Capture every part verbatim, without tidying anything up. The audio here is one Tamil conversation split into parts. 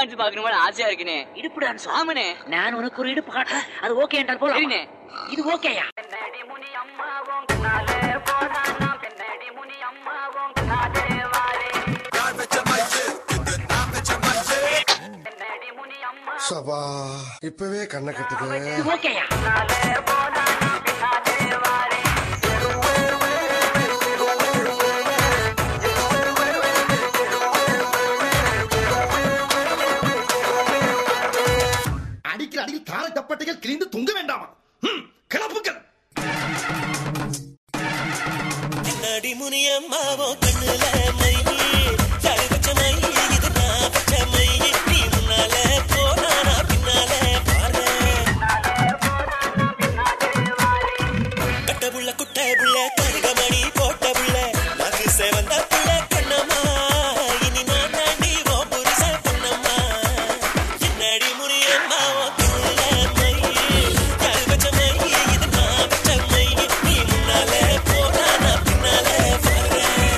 டான்ஸ் பாக்கணும் ஆசையா இருக்குனே. இடுப்பு டான்ஸ்? ஆமனே. நான் உனக்கு ஒரு இடுப்பு காட்டுறேன், அது ஓகே என்றால் போலாம். சரினே. இது ஓகேயா? சபா இப்பவே கண்ணை கட்டுது. இது ஓகேயா? அடிக்கிற அடியில் தாரை தப்பட்டைகள் கிழிந்து தொங்க வேண்டாமா? கிளப்புகள் என்னடி முனியம்மாவோ கண்ணுல மையி தடுவச்ச மையி இது நான் வச்ச மையி நீ முன்னால போனா பின்னால பாரு கட்ட புள்ள குட்ட புள்ள கருகமணி போட்ட புள்ள நாக்கு சேவந்த புள்ள கண்ணம்மா இனி நான் தாண்டி ஓ புருஷ பொண்ணம்மா என்னடி முனியம்மாவோ கண்ணுல மையி தடுவச்ச மையி இது நான் வச்ச மையி நீ முன்னால போனா பின்னால பாரு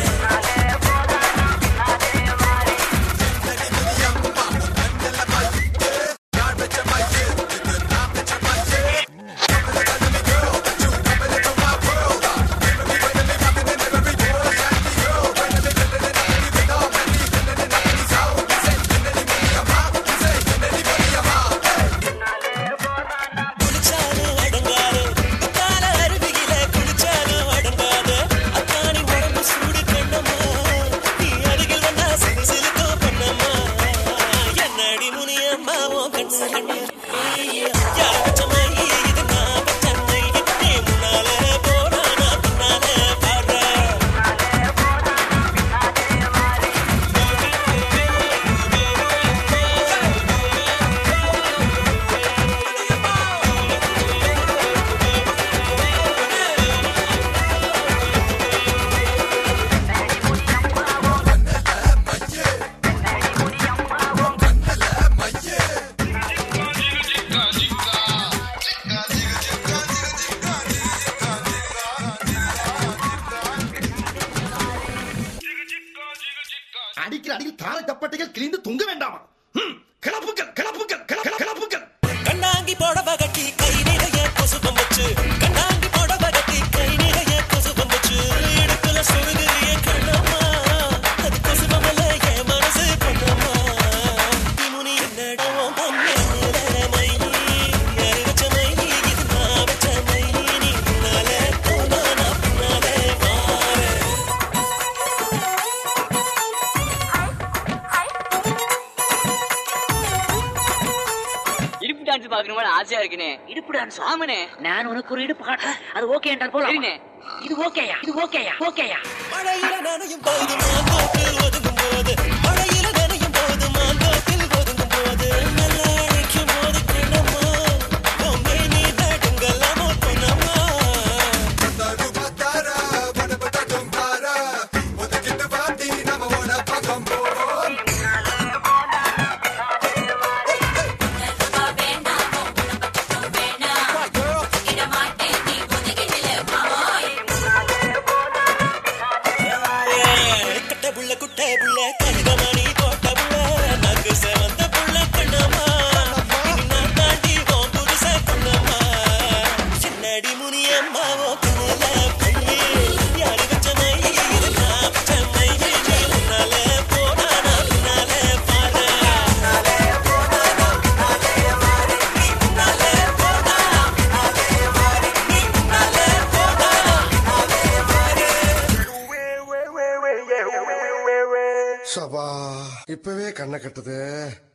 குளிச்சாலும் அடங்காது கால அருவியில குளிச்சாலும் அடங்காது அத்தானி உடம்பு சூடு கண்ணம்மா நீ அருகில் வந்தா சிறு சிலுக்கோ பண்ணம்மா என்னடி முனியம்மா உன் கண்ணு கண்ணு யார் வச்ச மையி இது நான் வச்ச மையி நீ முன்னால போனா நான் பின்னால பாடுற அடிக்கிற அடியில் தாரை தப்பட்டைகள் கிழிந்து தொங்க வேண்டாமா? கிளப்புகள் கிளப்புகள் கிளப்புகள் கண்ணாங்கி போடவ கட்டி கை நிறைய கொசுபம் வச்சு கண்ணாங்கி போடவ கட்டி கை நிறைய கொசுபம் வச்சு இடுப்புல சொருகிறிய கண்ணம்மா அது கொசுபம் அல்ல என் மனசு பொண்ணம்மா முனி என்னடோ பொண்ணு மையி யாரு வச்ச மையி இது நான் வச்ச மையி நீ முன்னால போனா நான் பின்னாலே வாரேன் இடுப்பு டான்ஸ் பாக்கணும் ஆசையா இருக்குனே. இடுப்பு டான்ஸ்? ஆமனே. நான் உனக்கு ஒரு இடுப்பு காட்டுறேன், அது ஓகே என்றால் போலாம். சரினே. இது ஓகேயா? இது ஓகேயா? ஓகேயா? மழையில நனையும் போது மாந்தோப்பில் ஒதுங்கும் போது மழையில நனையும் போது மாந்தோப்பில் ஒதுங்கும் போது நல்லா அழைக்கும் போது கண்ணம்மா பொம்மை நீ தடுங்கலாமோ பொண்ணம்மா கட்ட புள்ள குட்ட புள்ள கருகமணி போட்ட புள்ள நாக்கு சேவந்த புள்ள கண்ணம்மா இனி நான் தாண்டி ஓ புருஷ பொண்ணம்மா சின்னடி முனியம்மாவோ கண்ணுல பள்ளி யாரு வச்ச மையி இது நான் வச்ச மையி நீ முன்னால போனா நான் பின்னால பாரு நீ முன்னால போனா நீ முன்னால போனா சபா இப்பவே கண்ணை கட்டுது.